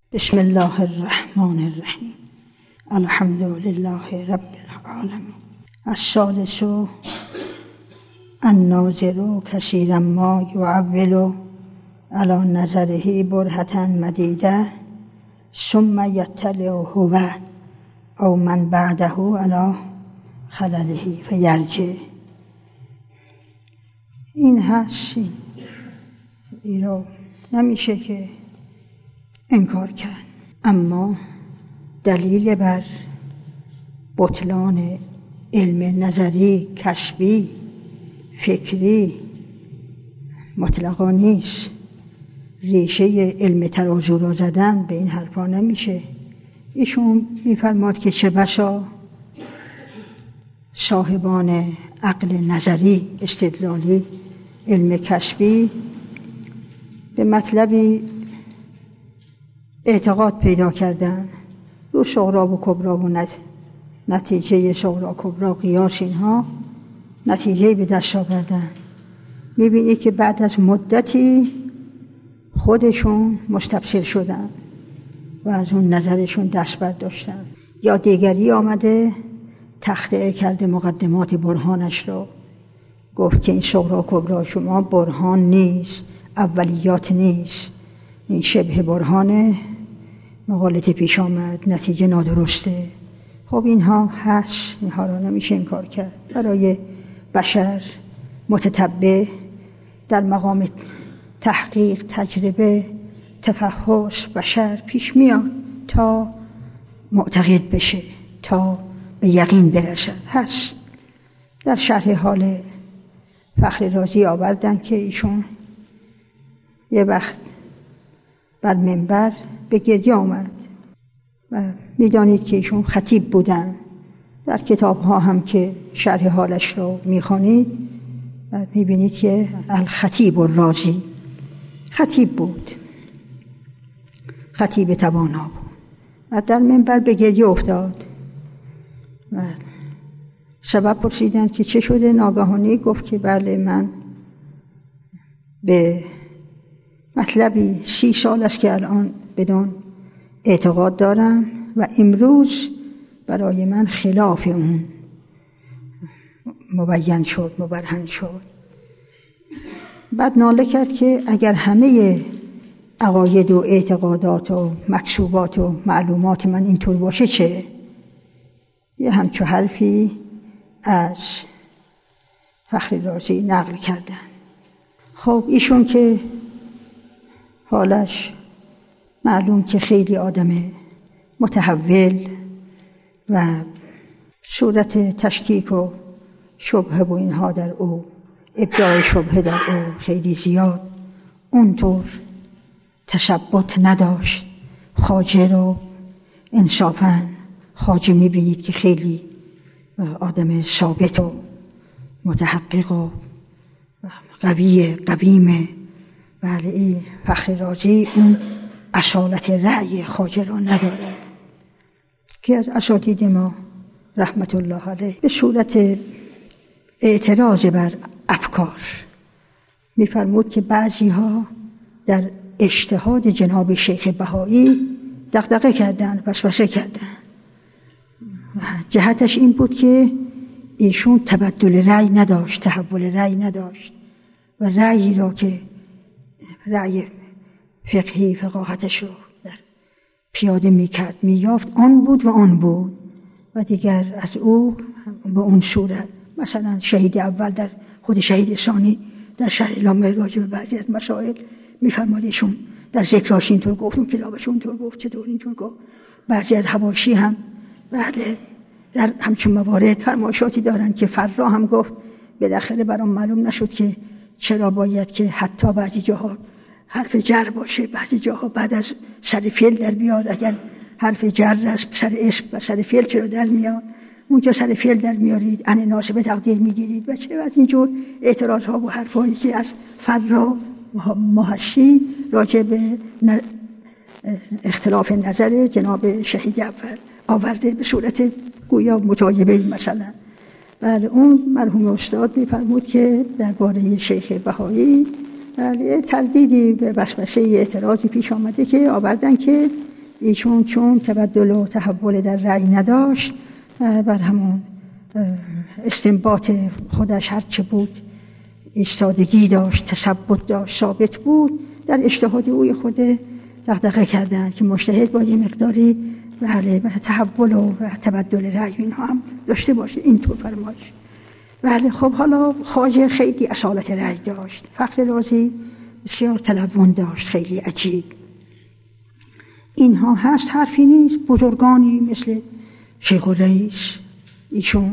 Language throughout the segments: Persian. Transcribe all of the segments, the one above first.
بسم الله الرحمن الرحیم. الحمد لله رب العالمین. الثالث الناظر کثیرا ما یعول علی نظره برهة مدیده ثم یطلع هو او من بعده علی خلله فیرجع. این هست، این رو نمیشه که انکار کرد. اما دلیل بر بطلان علم نظری، کسبی، فکری مطلقا نیست. ریشه علم ترازو را زدن به این حرفا نمیشه. ایشون میفرماد که چه بسا صاحبان عقل نظری، استدلالی، علم کسبی به مطلبی اعتقاد پیدا کردن رو صغرا و کبرا و نتیجه صغرا کبرا قیاس، اینها نتیجه به دست آوردن. میبینی که بعد از مدتی خودشون مستبصر شدن و از اون نظرشون دست برداشتن. یا دیگری آمده تخطئه کرده مقدمات برهانش رو، گفت که این صغرا کبرا شما برهان نیست، اولیات نیست، این شبه برهانه، مغالطه پیش آمد، نتیجه نادرسته. خب اینها هست، اینها را نمیشه انکار کرد. برای بشر متتبع در مقام تحقیق، تجربه، تفحص بشر پیش میاد تا معتقد بشه، تا به یقین برسد. هست در شرح حال فخر رازی آوردن که ایشون یه وقت بر منبر به گریه آمد و میدانید که ایشون خطیب بودن. در کتاب ها هم که شرح حالش رو میخوانید و میبینید که الخطیب الرازی خطیب بود، خطیب توانا بود و در منبر به گریه افتاد و سبب پرسیدن که چه شده. ناگهانی گفت که بله، من به مطلبی 30 سال است که الان بدون اعتقاد دارم و امروز برای من خلاف اون مبین شد، مبرهن شد. بعد ناله کرد که اگر همه عقاید و اعتقادات و مکسوبات و معلومات من اینطور باشه چه؟ یه همچو حرفی از فخر رازی نقل کردن. خب ایشون که حالش معلوم که خیلی آدم متحول و صورت تشکیک و شبهه و اینها در او، ابداع شبهه در او خیلی زیاد، اونطور تثبت نداشت. خواجه رو انصافاً خواجه میبینید که خیلی آدم ثابت و متحقق و قویه، قویمه. ولی فخر رازی اون اصالت رأی خواجه را نداره که از اساتید ما رحمت الله علیه به صورت اعتراض بر افکار میفرمود که بعضی ها در اجتهاد جناب شیخ بهایی دغدغه کردن، وسوسه کردن. جهتش این بود که ایشون تبدل رأی نداشت، تحول رأی نداشت و رأیی را که رأی فقهی فقاهتش رو در پیاده میکرد میافت، آن بود و آن بود و دیگر از او به اون صورت. مثلا شهید اول در خود شهید ثانی در شرح لامه راجع به بعضی از مسائل میفرماد ایشون در ذکراش اینطور گفت، اون کتابش اونطور گفت، چطور اینطور گفت. بعضی از حواشی هم بله در همچون موارد فرمایشاتی دارن که فرا هم گفت بالاخره برام معلوم نشد که چرا باید که حتی بعضی جاها حرف جر باشه، بعضی جاها بعد از سر فعل در بیاد. اگر حرف جر از سر اسم و سر فعل چرا در میاد؟ اونجا سر فعل در میارید، ان ناسب تقدیر میگیرید و چه از اینجور اعتراض ها و حرفایی که از فرا محشی راجع به اختلاف نظر جناب شهید اول آورده به صورت گویا مجایبه مثلا. بله اون مرحوم استاد میفرمود که درباره شیخ بهایی بله تردیدی به وسوسه اعتراضی پیش آمده که آوردن که ایشون چون تبدل و تحول در رأی نداشت، بر همون استنباط خودش هرچه بود ایستادگی داشت، تثبت داشت، ثابت بود، در اجتهاد اوی خود دغدغه کردن که مجتهد باید یه مقداری بله تحول و تبدل رأی اینها هم داشته باشه. اینطور فرمایش. بله خب حالا خواجه خیلی اصالت رأی داشت، فخر رازی بسیار تلون داشت، خیلی عجیب. اینها هست، حرفی نیست. بزرگانی مثل شیخ الرئیس، ایشون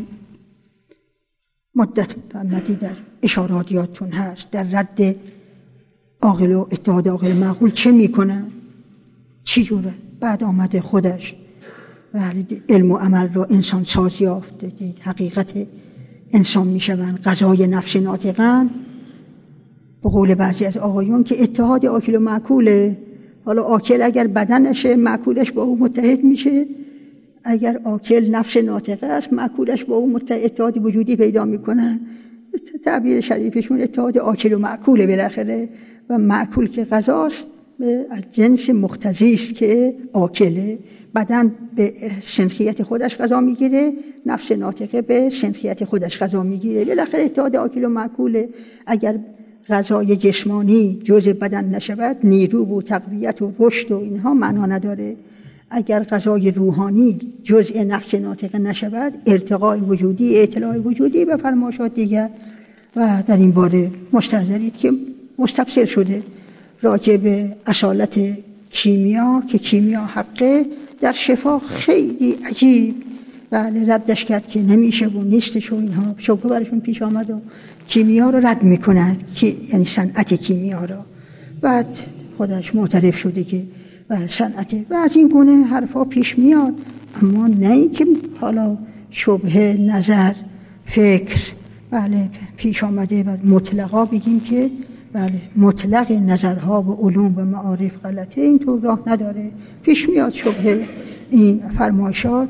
مدت محمدی در اشارات یادتون هست، در رد عاقل و اتحاد عاقل معقول چه میکنن، چی جوره. بعد آمده خودش علم و عمل رو انسان ساز یافت، دید حقیقت انسان میشوند، غذای نفس ناطقن. به قول بعضی از آقایون که اتحاد آکل و معکوله. حالا آکل اگر بدنشه، معکولش با او متحد میشه. اگر آکل نفس ناطقه است، معکولش با او اتحاد وجودی پیدا میکنن. تعبیر شریفشون اتحاد آکل و معکوله بالاخره. و معکول که غذاست از جنس مقتضی است که آکله. بدن به سنخیت خودش غذا میگیره، نفس ناطقه به سنخیت خودش غذا میگیره. بالاخره اتحاد آکل و معکوله. اگر غذای جسمانی جزء بدن نشود، نیرو و تقویت و رشد و اینها معنا نداره. اگر غذای روحانی جزء نفس ناطقه نشود، ارتقاء وجودی، اطلاع وجودی به فرمایشات دیگر. و در این باره مستحضرید که مستبصر شده راجع به اصالت کیمیا، که کیمیا حقه، در شفا خیلی عجیب بله ردش کرد که نمیشه و نیستش و اینها شبه برشون پیش آمد و کیمیا رو رد میکند، یعنی صنعت کیمیا رو. بعد خودش معترف شده که بله صنعته. و از این گونه حرفا پیش میاد، اما نه این که حالا شبه نظر فکر بله پیش آمده و مطلقا بگیم که بله مطلق نظرها و علوم و معارف غلطه. اینطور راه نداره. پیش میاد شبه این فرمایشات،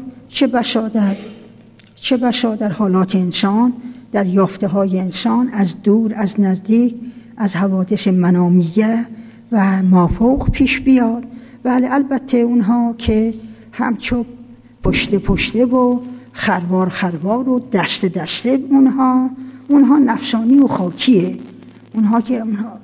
چه بسا در حالات انسان، در یافته های انسان، از دور از نزدیک، از حوادث منامیه و مافوق پیش بیاد. بله البته اونها که همچو پشته و خروار و دسته اونها نفسانی و خاکیه. اونها که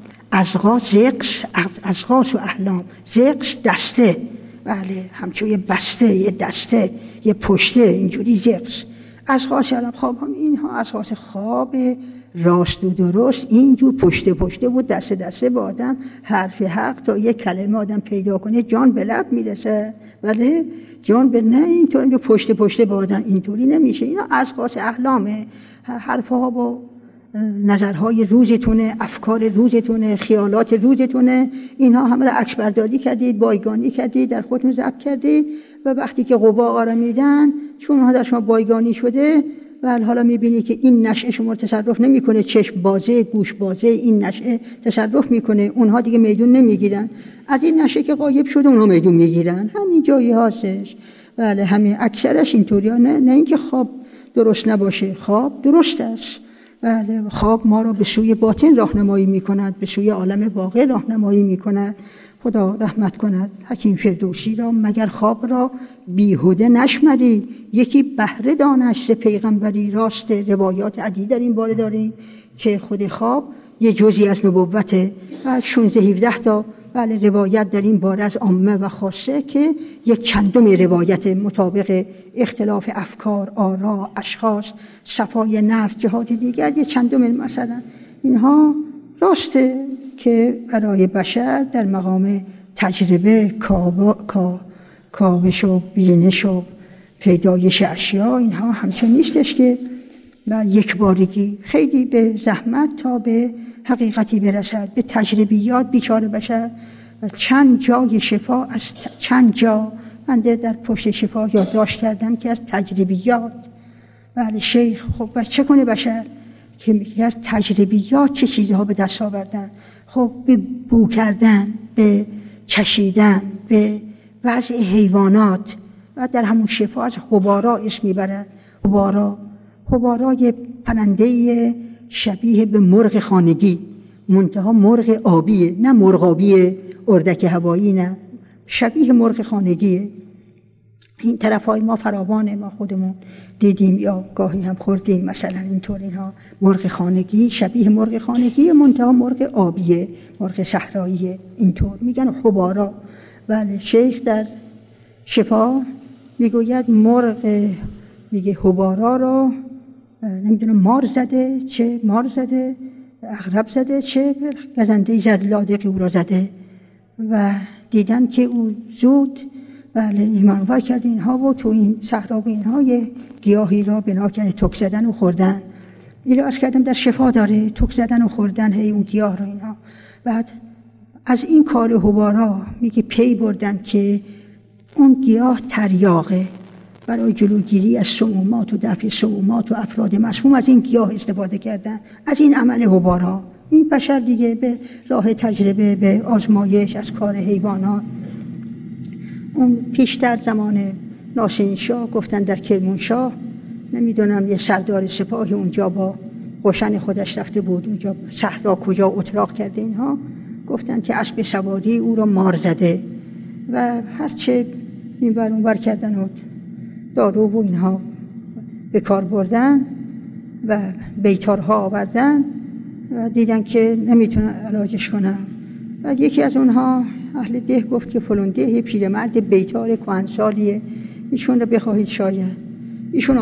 ازغاس و احلام، زقس دسته، بله همچون یه بسته، یه دسته، یه پشته، اینجوری زقس. ازغاس احلام خواب هم اینها ازغاس خواب راست و درست، اینجور پشته و دسته با آدم حرف حق تا یک کلمه آدم پیدا کنه جان به لب میرسه. بله جان به نه اینطور پشته با آدم اینطوری نمیشه. اینا ازغاس احلامه. حرفها با نظرهای روزتونه، افکار روزتونه، خیالات روزتونه، اینها همه را عکس برداری کردید، بایگانی کردید، در خودتون ضبط کردید و وقتی که قوا آرمیدن، چون اونها در شما بایگانی شده و حالا میبینی که این نشأه شما تصرف نمیکنه، چشم بازه، گوش بازه، این نشأه تصرف میکنه، اونها دیگه میدون نمیگیرن. از این نشأه که غایب شده اونها میدون میگیرن. همین جایی هستش. بله همین اکثرش اینطوریه. نه اینکه خواب درست نباشه، خواب درست است. بله خواب ما را به سوی باطن راهنمایی می‌کند، به سوی عالم واقع راهنمایی می‌کند. خدا رحمت کند حکیم فردوسی را. مگر خواب را بیهوده نشمری، یکی بهره دانش ز پیغمبری. راست روایات عدیده در این باره داریم که خود خواب یه جزئی از نبوته. و 16-17 تا بله روایت در این باره از عامه و خاصه که یک چندم روایت مطابق اختلاف افکار، آرا، اشخاص، صفای نفس، جهات دیگر یک چندم مثلا. اینها راسته که برای بشر در مقام تجربه، کاوش و بینش و پیدایش اشیا، اینها همچون نیستش که یک بارگی خیلی به زحمت تا به حقیقتی برسد. به تجربیات بیچاره بشر و چند جای شفا، از چند جا من در پشت شفا یادداشت کردم که از تجربیات. بله شیخ خب بس چه کنه بشر که میگه از تجربیات چه چیزها به دست آوردن. خب به بو کردن، به چشیدن، به وضع حیوانات. و در همون شفا از حبارا اسم میبرد. حبارا یه پرنده شبیه به مرغ خانگی، منتها مرغ آبیه، نه مرغ آبی اردک هوایی، نه شبیه مرغ خانگیه. این طرفای ما فراوانه، ما خودمون دیدیم یا گاهی هم خوردیم مثلا اینطور. اینها مرغ خانگی شبیه مرغ خانگی، منتها مرغ آبیه، مرغ صحراییه. اینطور میگن حبارا. بله، شیخ در شفا میگوید مرغ، میگه حبارا را نمیدونم مار زده، چه مار زده، عقرب زده، چه گزنده زد لادقی او را زده و دیدن که او زود بله ایمانور کرد اینها و تو این صحرا و اینها یه گیاهی را بنا کرده تک زدن و خوردن. این را عرض کردم در شفا داره، تک زدن و خوردن هی اون گیاه را اینها. بعد از این کار حبارا میگه پی بردن که اون گیاه تریاقه، برای جلوگیری از سمومات و دفع سمومات و افراد مسموم از این گیاه استفاده کردن، از این عمل حبارا. این بشر دیگه به راه تجربه، به آزمایش از کار حیوانات. اون پیشتر زمان ناصرین شاه گفتن در کرمانشاه، نمیدونم یه سردار سپاهی اونجا با قشن خودش رفته بود اونجا صحرا کجا اتراق کرده، اینها گفتن که اسب سواری او را مار زده و هرچه این بر اون بر کردن و دارو و اینها به کار بردن و بیتارها آوردن و دیدن که نمیتونن علاجش کنن و یکی از اونها اهل ده گفت که فلان ده پیرمرد بیتار کهنسالیه، ایشون رو بخواهید شاید. ایشون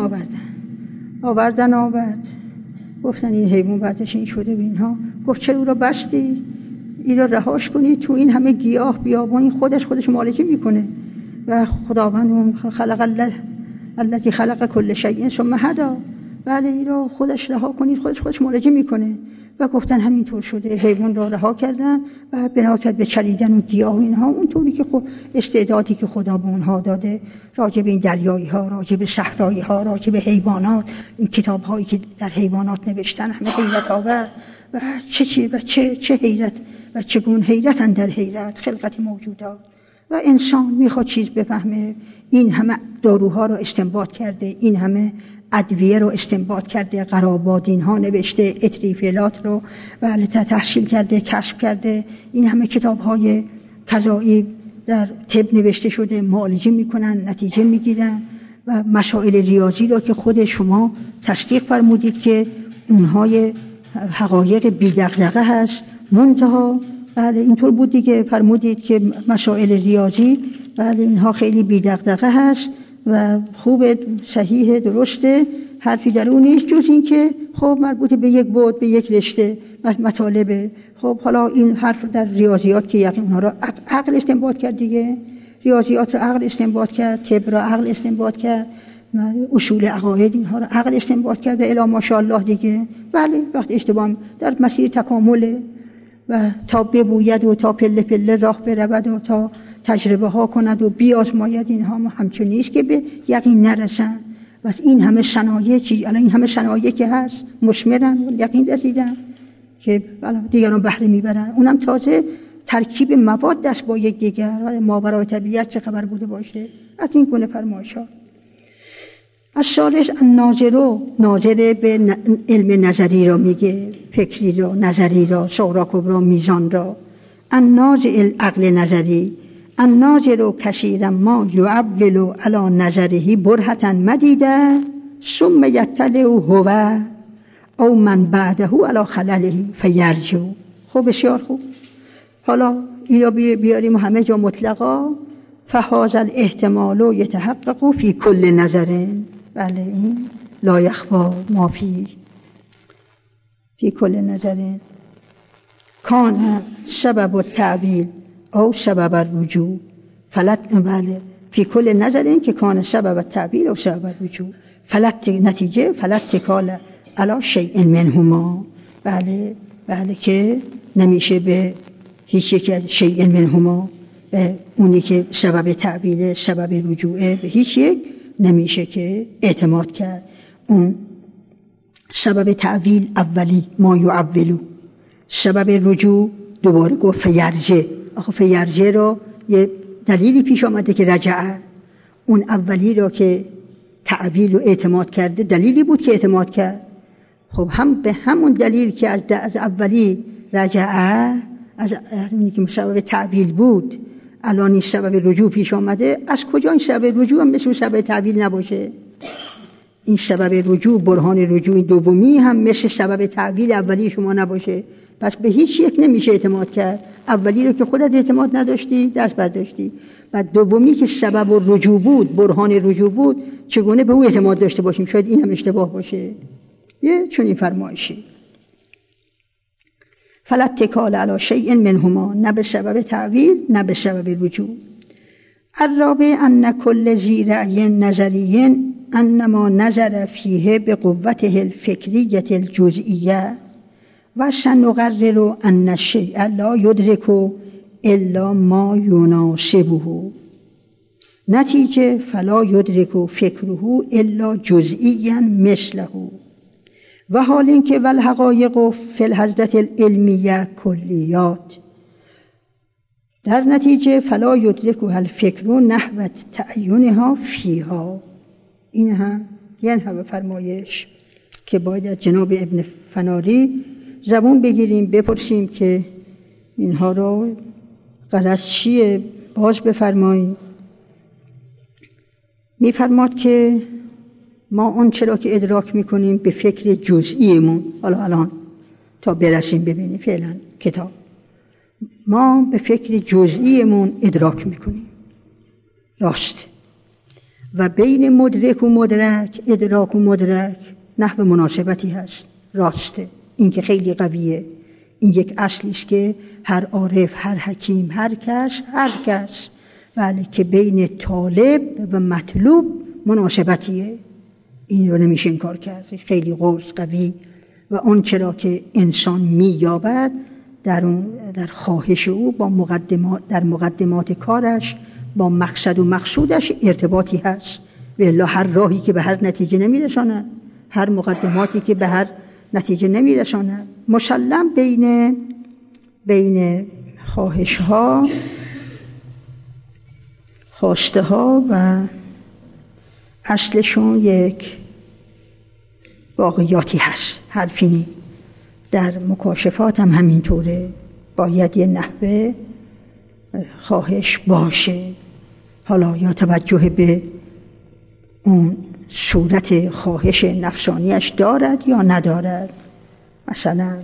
آوردن و بعد گفتن این حیوان وضعش این شده و اینها. گفت چرا او را بستی؟ این را رهاش کنید، تو این همه گیاه بیابانی خودش معالجه میکنه و خداوند خلق الله الذی خلق کل شیء ثم هدی. بله این را خودش رها کنید، خودش معالجه میکنه. و گفتن همینطور شده، حیوان را رها کردن و بنا کرد به چریدن و گیاه و اینها، اونطوری که استعدادی که خدا به اونها داده، راجع به این دریایی ها، راجع به صحرایی ها، راجع به حیوانات، این کتاب هایی که در حیوانات نوشتن همه حیرت آور و چه حیرت و چگونه حیرت اندر حیرت خلقت موجودات. و انسان میخواد چیز بفهمه، این همه داروها رو استنباط کرده، این همه ادویه رو استنباط کرده، قرابادین ها نوشته، اتریفیلات رو بله تحصیل کرده، کشف کرده، این همه کتاب های قضایی در طب نوشته شده، معالجه میکنن، نتیجه میگیرن. و مسائل ریاضی رو که خود شما تصدیق فرمودید که اونهای حقایق بی دغدغه هست، منتها بله اینطور بود دیگه، فرمودید که مسائل ریاضی بله اینها خیلی بی دغدغه هست و خوبه، صحیحه، درسته، حرفی در اون نیست جز این که خب مربوط به یک بعد، به یک رشته مطالبه. خب حالا این حرف در ریاضیات که یقین اونها را عقل استنباط کرد دیگه، ریاضیات را عقل استنباط کرد، طب را عقل استنباط کرد، اصول عقاید اینها را عقل استنباط کرد و الی ماشاءالله دیگه. بله وقت اشتباه در مسیر تکامله و تا ببوید و تا پله پله راه برود و تا تجربه ها کند و بیازماید، اینها همچون نیست که به یقین نرسن. و این همه صنایع الان این همه صنایع که هست مثمرن و یقین رسیدن که دیگران بهره میبرن، اونم تازه ترکیب مواد دست با یک دیگر، ماورای طبیعت چه خبر بوده باشه. از این گونه فرمایشات. از ثالث ناظر به علم نظری را میگه، فکری را، نظری را، صغرا کبرا میزان را. الناظر العقل نظری الناظر کثیرا ما یعول علی نظره برهة مدیده ثم یطلع هو او من بعده علی خلله فیرجع. خب بسیار خوب. حالا اینا بیاریم همه جا مطلقا. فهذا الاحتمال یتحقق فی کل نظر. بله این لا یخفی ما فی کل نظر کان سبب التعبیل او سبب الرجوع بله فی کل نظر که کان سبب التعبیل او سبب الرجوع نتیجه فلاتکال علی شیء منهما. بله که نمیشه به هیچ یک شیء منهما، اونی که سبب تعبیل، سبب رجوعه، به هیچ یک نمیشه که اعتماد کرد. اون سبب تعبیل اولی ما یعولو، سبب رجوع دوباره گفت فیرجع. آخه فیرجع رو یه دلیلی پیش آمده که رجعه. اون اولی رو که تعبیل و اعتماد کرده دلیلی بود که اعتماد کرد. خب هم به همون دلیل که از اولی رجعه، از اونی که سبب تعبیل بود، الان این سبب رجوع پیش آمده، از کجا این سبب رجوع هم مثل سبب تعویل نباشه؟ این سبب رجوع، برهان رجوع دومی هم مثل سبب تعویل اولی شما نباشه. پس به هیچ یک نمیشه اعتماد کرد. اولی رو که خودت اعتماد نداشتی، دست برداشتی. و دومی که سبب رجوع بود، برهان رجوع بود، چگونه به او اعتماد داشته باشیم؟ شاید این هم اشتباه باشه. یه چنین فرمایشی. فلا اتکال علی شیء منهما، نه به سبب تعویل نه به سبب رجوع. الرابع ان کل ذی رأی نظری انما نظر فیه بقوته الفکریة الجزئیه و سنقرر ان الشیء لا یدرک الا ما یناسبه، نتیجه فلا یدرک فکره الا جزئیا مثله، و حال اینکه والحقایق فی الحضرة العلمیه کلیات، در نتیجه فلا یدرکها الفکر نحو تعینها فیها. این هم یعنی فرمایش که باید از جناب ابن فناری زبون بگیریم، بپرسیم که اینها رو غرض چیه، باز بفرماییم. میفرماد که ما اون چرا که ادراک میکنیم به فکر جزئیمون، حالا الان تا برسیم ببینیم فعلا کتاب، ما به فکر جزئیمون ادراک میکنیم، راست. و بین مدرک و مدرک، ادراک و مدرک نحو مناسبتی هست، راسته. این که خیلی قویه. این یک اصلی است که هر عارف، هر حکیم، هر کس ولی که بین طالب و مطلوب مناسبتیه. این رو نمیشه انکار کرد. خیلی قوس قوی. و اون چرا که انسان مییابد در خواهش او با در مقدمات کارش با مقصد و مقصودش ارتباطی هست. و الا هر راهی که به هر نتیجه نمیرساند، هر مقدماتی که به هر نتیجه نمیرساند، مسلم بین خواهش ها، خواسته ها و اصلشون یک واقعیاتی هست، حرفی. در مکاشفات هم همینطوره، باید یه نحوه خواهش باشه. حالا یا توجه به اون صورت خواهش نفسانیش دارد یا ندارد. مثلا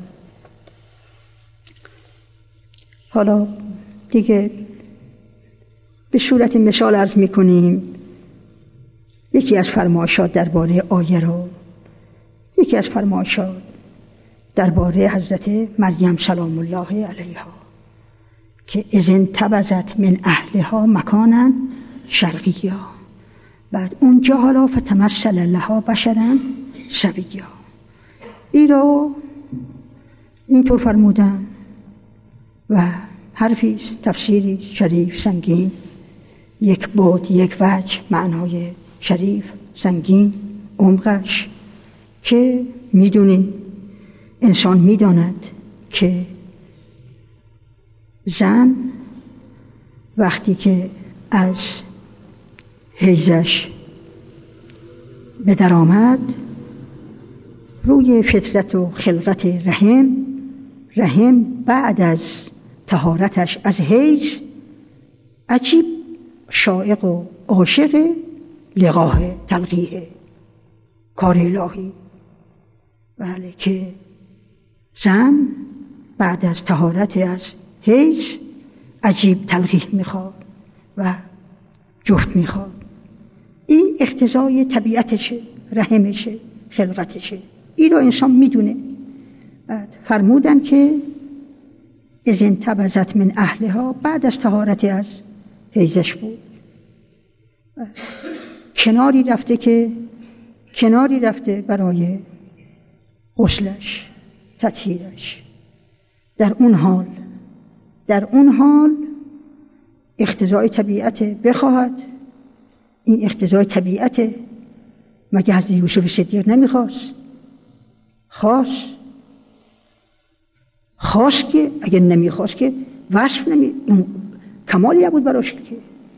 حالا دیگه به صورت مثال عرض میکنیم یکی از فرمایشات درباره آیه رو، یکی از فرمایشات درباره حضرت مریم سلام الله علیها که اذ انتبذت من اهلها مکانا شرقیا، بعد اونجا حالا فتمثل لها بشرا سویا. این رو اینطور فرمودن و حرفی تفسیری شریف سنگین، یک بعد، یک وجه، معنای شریف سنگین عمقش که میدونی انسان میداند که زن وقتی که از حیضش به در آمد روی فطرت و خلقت رحم بعد از طهارتش از حیض عجیب شائق و عاشق لقاه تلقیه کار الهی. بله که زن بعد از طهارت از حیض عجیب تلقیح میخواد و جفت میخواد. این اقتضای طبیعتشه، رحمشه، خلقتشه. این رو انسان میدونه. بعد فرمودن که اذ انتبذت من اهلها، بعد از طهارت از حیضش بود. کناری رفته برای غسلش، تطهیرش. در اون حال اقتضای طبیعت بخواهد. این اقتضای طبیعت. مگه حضرت یوسف صدیق نمیخواست؟ خواست که اگر نمیخواست که وصف کمالی نبود براش که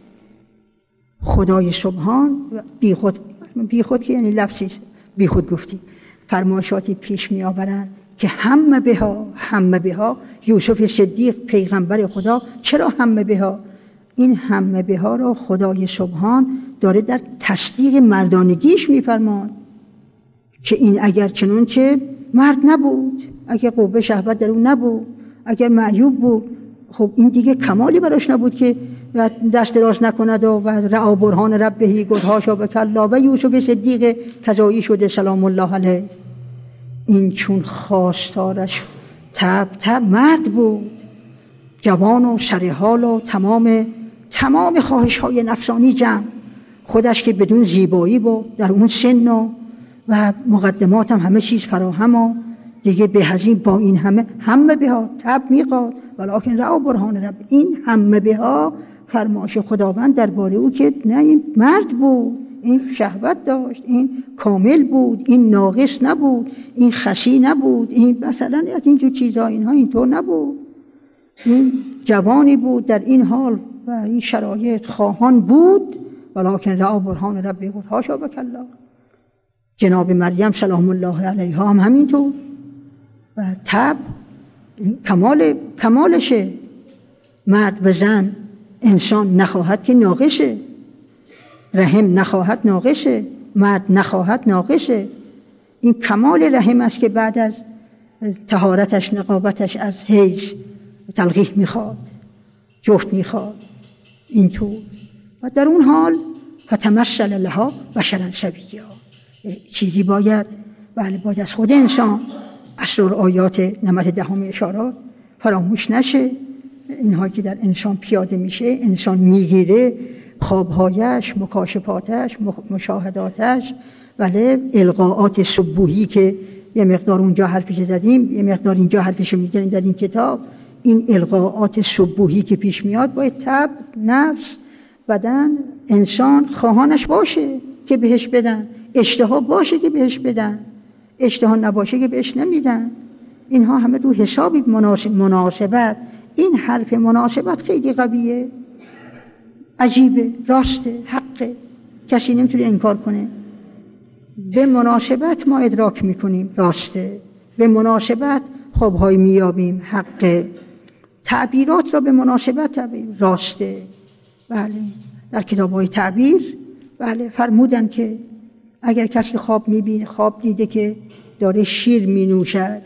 خدای سبحان بیخود که یعنی لفظی بیخود گفتی، فرمایشاتی پیش می آورن که همه بها یوسف صدیق پیغمبر خدا. چرا همه بها؟ این همه به ها را خدای سبحان داره در تصدیق مردانگیش میفرماد که این اگر چنانچه مرد نبود، اگر قوه شهوت در اون نبود، اگر معیوب بود، خب این دیگه کمالی براش نبود که دست دراز نکند و رعا برهان ربهی گدهاشا به کلا و یوسف صدیق کذایی شده سلام الله علیه. این چون خواستارش تب مرد بود، جوان و سرحال و تمام خواهش های نفسانی جمع، خودش که بدون زیبایی بود در اون سن و مقدمات هم همه چیز فراهم و دیگه به هزین با این همه بها تب میقاد ولکن رعا برهان رب. این همه بها فرمایش خداوند درباره او که نه این مرد بود، این شهوت داشت، این کامل بود، این ناقص نبود، این خسی نبود، این مثلا از اینجور چیزها اینها اینطور نبود. این جوانی بود در این حال و این شرایط خواهان بود ولکن رعا برهان رب بود هاشا بکلا. جناب مریم سلام الله علیها هم همینطور و تب کمالشه. مرد و زن انسان نخواهد که ناقصه، رحم نخواهد ناقصه، مرد نخواهد ناقصه. این کمال رحم است که بعد از طهارتش نقابتش از حیض تلقیح میخواد، جفت میخواد اینطور. و در اون حال فتمثل لها بشرا سویا. چیزی باید از خود انسان اسرار آیات نمت دهم اشارات فراموش نشه. اینها که در انسان پیاده میشه، انسان میگیره خوابهایش، مکاشفاتش، مشاهداتش، القاءات سبوحی که یه مقدار اونجا حرفش زدیم، یه مقدار اینجا حرفش میزنیم در این کتاب. این القاءات سبوحی که پیش میاد باید طبع، نفس، بدن، انسان خواهانش باشه که بهش بدن، اشتها باشه که بهش بدن، اشتها نباشه که بهش نمیدن. اینها همه رو حسابی مناسبت. این حرف مناسبت خیلی قویه، عجیبه، راسته، حقه، کسی نمیتونه انکار کنه. به مناسبت ما ادراک میکنیم راسته، به مناسبت خوابهای میابیم حقه، تعبیرات را به مناسبت راسته. بله در کتاب‌های تعبیر فرمودن که اگر کسی خواب میبینه، خواب دیده که داره شیر مینوشد،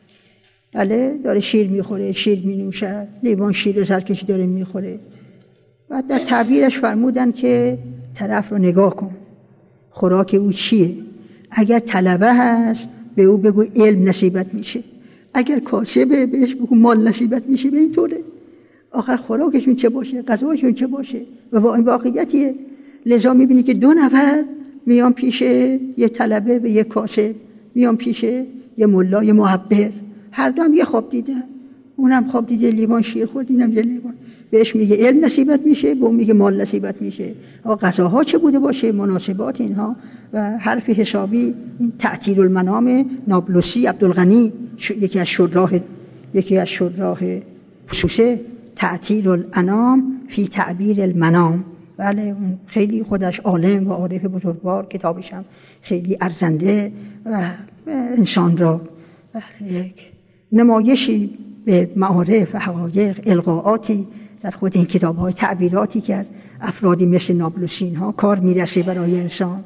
داره شیر میخوره، شیر مینوشد، لیوان شیر سرکشی داره میخوره، و در تعبیرش فرمودن که طرف رو نگاه کن، خوراک او چیه؟ اگر طلبه هست به او بگو علم نصیبت میشه، اگر کاسبه بهش بگو مال نصیبت میشه. به این طوره. آخر خوراکشون چه باشه، غذاشون چه باشه، و با این واقعیتیه. لذا میبینی که دو نفر میان پیش یه طلبه و یه کاسب، میان پیش یه ملا، یه محبر، هر دو هم یه خواب دیدن. اونم خواب دیده لیوان شیر خورد، اینم یه لیوان. بهش میگه علم نصیبت میشه، به اون میگه مال نصیبت میشه. غذاها چه بوده باشه، مناسبات اینها و حرف حسابی. این تعطیل المنام نابلسی عبدالغنی یکی از شراح خصوصه تعطیل الانام فی تعبیر المنام. بله اون خیلی خودش عالم و عارف بزرگوار، کتابش هم خیلی ارزنده و انسان را یک نمایشی به معارف و حقایق، القاءاتی در خود این کتاب‌های تعبیراتی که از افرادی مثل نابلسی ها کار میرسه برای انسان.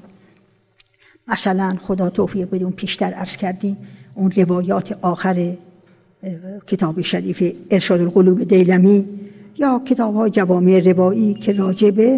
مثلا خدا توفیق بده، اون پیشتر عرض کردیم اون روایات آخر کتاب شریف ارشاد القلوب دیلمی یا کتاب‌های جوامع روایی که راجع به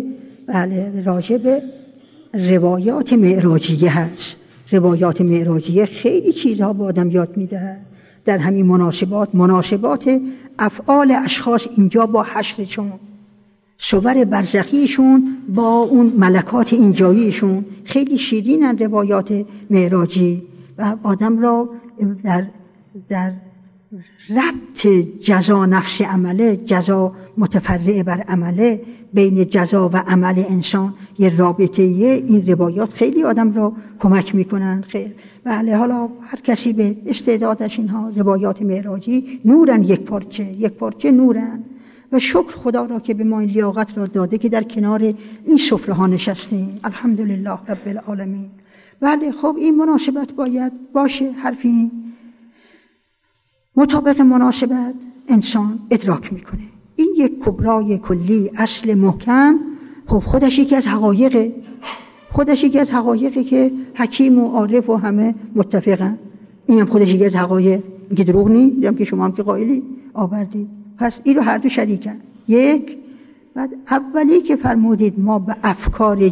روایات معراجیه هست. روایات معراجیه خیلی چیزها به آدم یاد میده. در همین مناسبات افعال اشخاص اینجا با حشرشون، صور برزخیشون با اون ملکات اینجاییشون، خیلی شیرینن روایات معراجی و آدم را در ربط جزا نفس عمله، جزا متفرع بر عمله، بین جزا و عمل انسان یه رابطه. این روایات خیلی آدم را کمک میکنن. خیر بله، حالا هر کسی به استعدادش. اینها روایات معراجی نورن، یک پارچه نورن و شکر خدا را که به ما این لیاقت را داده که در کنار این سفره ها نشستیم. الحمدلله رب العالمین. بله خب این مناسبت باید باشه. حرفی مطابق مناسبت انسان ادراک میکنه. این یک کبرای کلی اصل محکم، خب خودش یکی از حقایقه، خودش یکی از حقایقی که حکیم و عارف و همه متفقن. اینم خودش یکی از حقایق، اینکه دروغ نیست، دیدم که شما هم که قائلی آوردید. پس این رو هر دو شریکن. یک، بعد اولی که فرمودید ما به افکار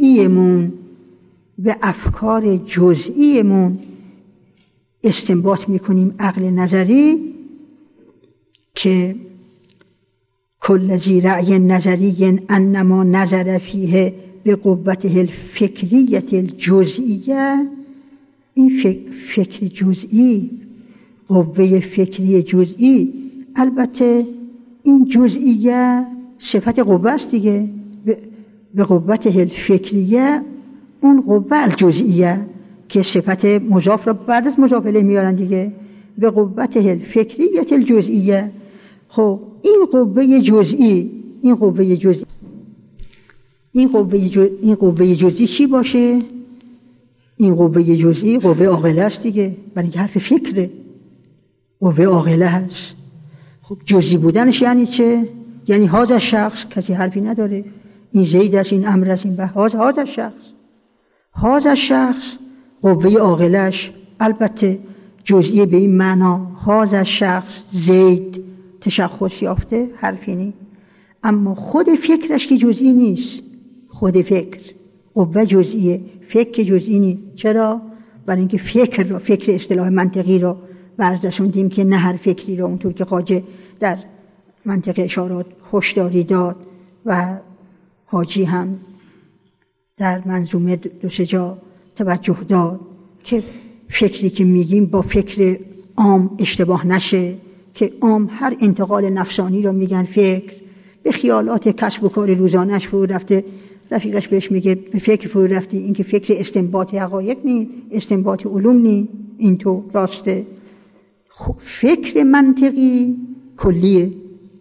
جزئیمون استنباط میکنیم عقل نظری، که کل ذی رأی نظری انما نظر فیه به قوته الفکریت الجزئیه. این فکر جزئی، قوه فکری جزئی، البته این جزئیه صفت قوه است دیگه، به قوته الفکریه، اون قوه الجزئیه که صفت مضاف را بعد از مضاف الیه میارن دیگه، به قوته الفکریت الجزئیه. خب این قوه جزئی چی باشه؟ این قوه جزئی قوه عاقله است دیگه، برای اینکه حرف فکره، قوه عاقله هست. خب جزئی بودنش یعنی چه؟ یعنی هذا شخص، کسی حرفی نداره، این زید است، این امر است، این هذا شخص قوه عاقلش البته جزئی به این معنا هذا شخص زید تشخص یافته، حرفی نیست. اما خود فکرش که جزئی نیست، خود فکر قوه جزئیه، فکر جزئی نیست. چرا؟ برای اینکه فکر اصطلاح منطقی رو بررسوندیم که نه هر فکری رو اونطور که خواجه در منطق اشارات هشداری داد و حاجی هم در منظومه 2-3 جا توجه داد که فکری که میگیم با فکر عام اشتباه نشه، که عام هر انتقال نفسانی رو میگن فکر، به خیالات کسب و کار روزانش فرو رفته، رفیقش بهش میگه به فکر فرو رفتی. این که فکر استنباط حقایق نیست، استنباط علوم نیست، این تو راسته. فکر منطقی کلیه،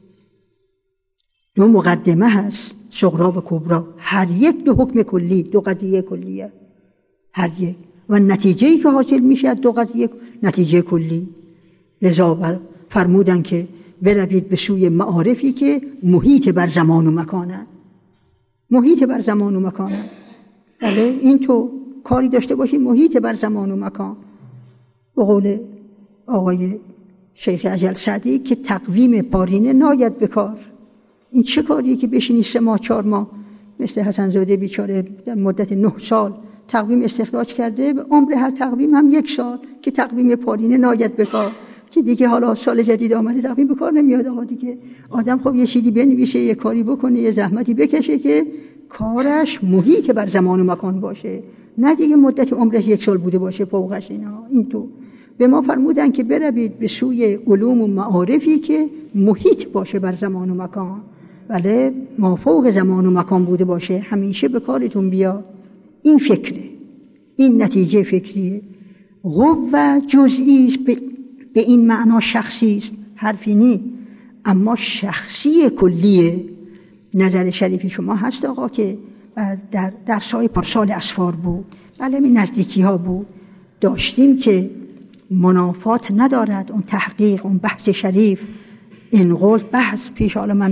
2 مقدمه هست، صغرا و کبرا، هر یک 2 حکم کلی، 2 قضیه کلیه هر یک، و نتیجه‌ای که حاصل میشه 2 قضیه نتیجه کلی. لذا فرمودن که بروید به سوی معارفی که محیط بر زمان و مکانه، محیط بر زمان و مکانه. بله این تو کاری داشته باشی محیط بر زمان و مکان. به قول آقای شیخ اجل سعدی که تقویم پارینه ناید بکار. این چه کاریه که بشینی 3 ماه 4 ماه، مثل حسن زاده بیچاره در مدت 9 سال تقویم استخراج کرده، به عمر هر تقویم هم 1 سال که تقویم پارینه ناید بکار، که دیگه حالا سال جدید آمده تقویم به کار نمیاد. آقا دیگه آدم خب یه چیزی بنویسه، یه کاری بکنه، یه زحمتی بکشه که کارش محیط بر زمان و مکان باشه، نه دیگه مدت عمرش 1 سال بوده باشه فوقش. اینا این تو به ما فرمودن که بروید به سوی علوم و معارفی که محیط باشه بر زمان و مکان، بله ما فوق زمان و مکان بوده باشه، همیشه به کارتون بیا. این فکره، این نتیجه فکریه. قوه جزئی است، به این معنا شخصی است، حرفی نیست، اما شخصی کلیه. نظر شریف شما هست آقا که در سای پارسال اسفار بود، بله این نزدیکی ها بود، داشتیم که منافات ندارد اون تحقیق، اون بحث شریف. این قول بحث پیش، حالا من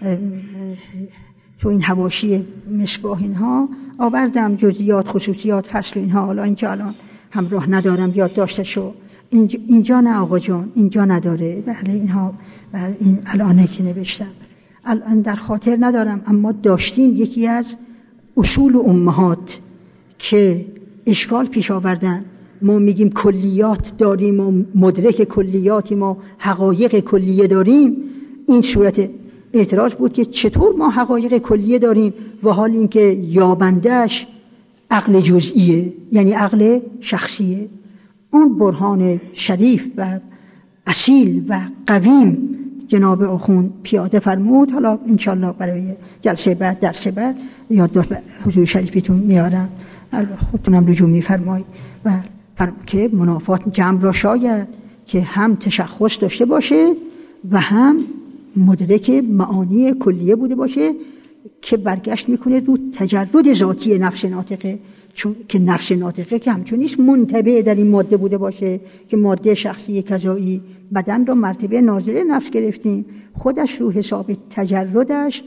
تو این حواشی مصباح اینها آوردم جزئیات، خصوصیات، فصل اینها، حالا اینجا الان همراه ندارم یادداشتشو. اینجا نه آقا جان، اینجا نداره. بله اینها، بله این الانه که نوشتم الان در خاطر ندارم، اما داشتیم یکی از اصول و امهات که اشکال پیش آوردن. ما میگیم کلیات داریم و مدرک کلیاتیم و حقایق کلیه داریم. این صورت اعتراض بود که چطور ما حقایق کلیه داریم و حال اینکه یابندش عقل جزئیه، یعنی عقل شخصیه. اون برهان شریف و اصیل و قویم جناب آخوند پیاده فرمود. حالا انشالله برای جلسه بعد، درس بعد یادداشت به حضور شریفتون میارم، خودتونم رجوع میفرمایید. و که منافات جمع را شاید که هم تشخص داشته باشه و هم مدرک معانی کلیه بوده باشه، که برگشت میکنه رو تجرد ذاتی نفس ناطقه، چون که نفس ناطقه که همچون نیست منتبه در این ماده بوده باشه که ماده شخصی کذایی. بدن رو مرتبه نازله نفس گرفتیم، خودش رو حساب تجردش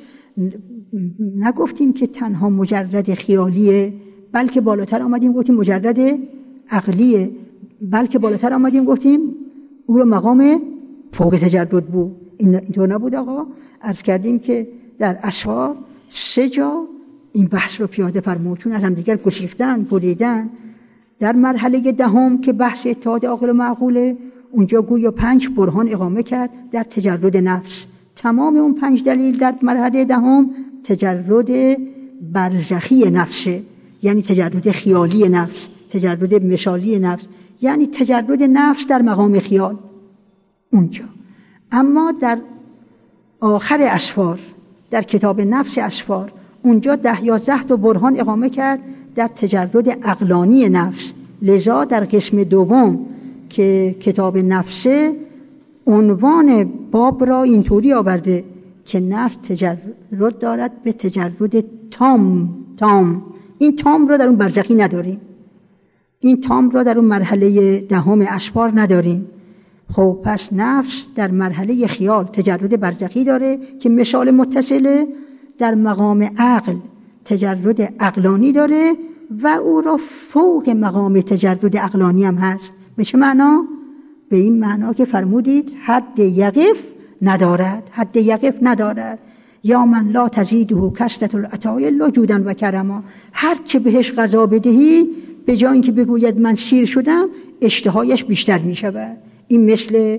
نگفتیم که تنها مجرد خیالیه، بلکه بالاتر آمدیم گفتیم مجرد عقلیه، بلکه بالاتر آمدیم گفتیم او رو مقام فوق تجرد بود. اینطور نبود آقا. عرض کردیم که در اسفار 3 جا این بحث رو پیاده فرمود، چون از هم دیگر گسیختن، بریدن. در مرحله 10 که بحث اتحاد عاقل و معقوله، اونجا گویا 5 برهان اقامه کرد در تجرد نفس. تمام اون 5 دلیل در مرحله 10 تجرد برزخی نفسه، یعنی تجرد خیالی نفس، تجرد مثالی نفس، یعنی تجرد نفس در مقام خیال اونجا. اما در آخر اسفار، در کتاب نفس اسفار، اونجا 10 یا 11 تا برهان اقامه کرد در تجرد عقلانی نفس. لذا در قسم دوم که کتاب نفسه عنوان باب را اینطوری آورده که نفس تجرد دارد به تجرد تام. این تام را در اون برزخی نداریم، این تام را در اون مرحله 10 اسفار نداریم. خب پس نفس در مرحله خیال تجرد برزخی داره که مثال متصله، در مقام عقل تجرد عقلانی داره و او را فوق مقام تجرد عقلانی هم هست. به چه معنا؟ به این معنا که فرمودید حد یقف ندارد، حد یقف ندارد. یا من لا تزیده کثرة العطاء الا جودا و کرما. هر چه بهش غذا بدهی به جای اینکه بگوید من سیر شدم، اشتهایش بیشتر می شود. این مثل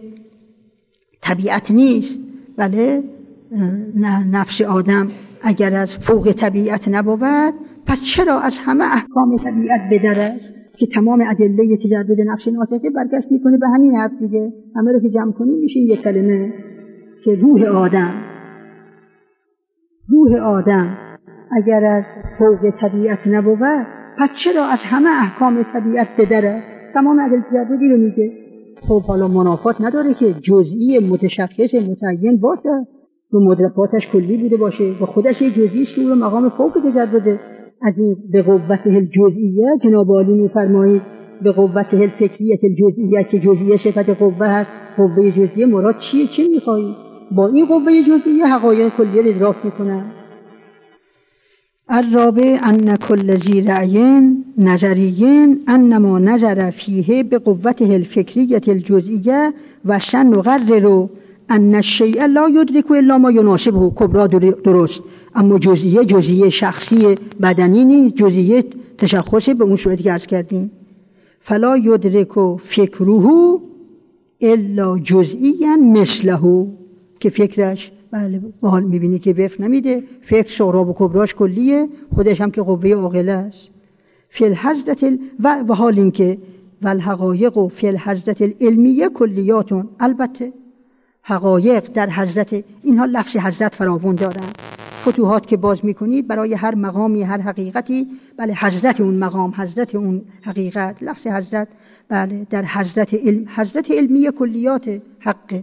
طبیعت نیست. بله نفس آدم اگر از فوق طبیعت نبود، پس چرا از همه احکام طبیعت بدر است؟ که تمام ادله تجرد نفس ناطقه برگشت میکنه به همین حرف دیگه. همه رو که جمع کنیم میشه یک کلمه که روح آدم اگر از فوق طبیعت نبود، پس چرا از همه احکام طبیعت بدر است؟ تمام ادله تجردی رو میگه. خب حالا منافات نداره که جزئی متشخص متعین باشه و مدرکاتش کلی بوده باشه و خودش یه جزئی است که او رو مقام فوق تجرده. از این به قوته الجزئیه جناب عالی میفرمایید به قوته الفکریه الجزئیه که جزئیه صفت قوه هست. قوه جزئیه مراد چیه؟ چه میخواهید؟ با این قوه جزئیه حقایق کلیه رو ادراک میکنن. الرابع ان کل ذی رأی نظری انما نظر فیه به قوته الفکریه الجزئیه و سنقرر ان الشیء لا یدرک الا ما یناسبه. کبرا درست، اما جزئیه شخصی بدنی نیست، جزئیه تشخص به اون صورتی که عرض کردیم. فلا یدرک فکره الا جزئیا مثله، که فکرش بله حال میبینی که وفق نمیده. فکر صغرا و کبراش کلیه، خودش هم که قوه عاقله است. فی الحضرة و حال این که والحقایق فی الحضرة العلمیه کلیاتون. البته حقایق در حضرت، اینها لفظ حضرت فراوان دارن. فتوحات که باز میکنید برای هر مقامی، هر حقیقتی، بله حضرت اون مقام، حضرت اون حقیقت، لفظ حضرت بله در حضرت علمیه کلیات حق.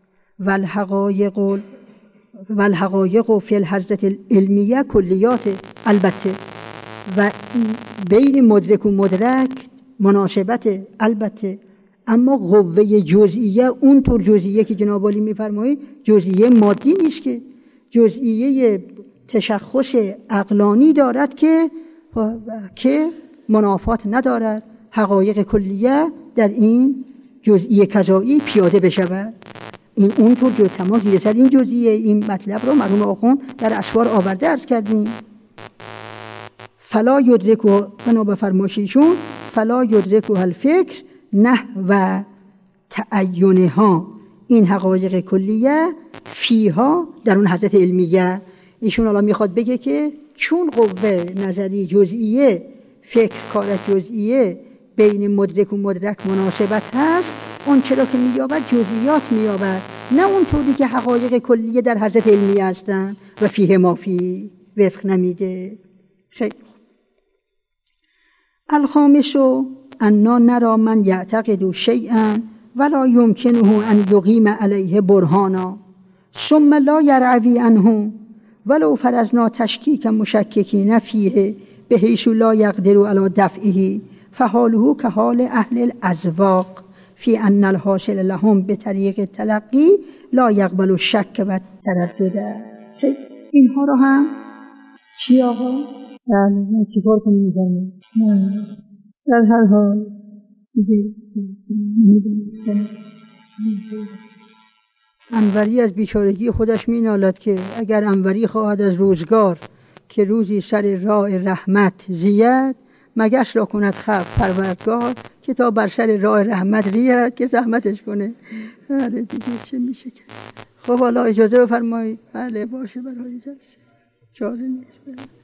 والحقایق فی الحضرة العلمیه کلیات. البته و بین مدرک و مدرک مناسبت. البته اما قوه جزئیه اونطور جزئیه که جناب عالی میفرمایید جزئیه مادی نیست، که جزئیه تشخص عقلانی دارد که منافات ندارد. حقایق کلیه در این جزئیه کذایی پیاده بشود. این اونطور تمام زیر سر این جزئیه. این مطلب رو مرحوم آخوند در اسفار آورده عرض کردیم. فلا یدرک، بنا به فرمایششون، فلا یدرک الفکر نحو تعینها. این حقایق کلیه فیها در اون حضرت علمیه. ایشون الان میخواد بگه که چون قوه نظری جزئیه، فکر کارش جزئیه، بین مدرک و مدرک مناسبت هست، اون چرا که مییابد جزئیات مییابد، نه اونطوری که حقایق کلیه در حضرت علمیه هستن و فیه ما فی وفق نمیده. خیلی الخامس انا نرى من یعتقد شیئا ولا یمکنه ان یقیم علیه برهانا ثم لا یرعوی عنه ولو فرضنا تشکیک مشککین فیه به حیث لا یقدر علی دفعه فحاله که حال اهل الازواق فی ان الحاصل لهم به طریق تلقی لا یقبل الشک و تردد. اینها رو هم چی آقا؟ من چیکار کنیم می‌کنم؟ در هر حال دیگه نمی‌دونم. انوری از بیچارگی خودش مینالد که اگر انوری خواهد از روزگار که روزی سر راه رحمت زید، مگس را کند خلق پروردگار که تا بر سر راه رحمت رید که زحمتش کنه. بله دیگه چه میشه کرد. خب حالا اجازه بفرمایید. بله باشه برای جلسه چاره نیست.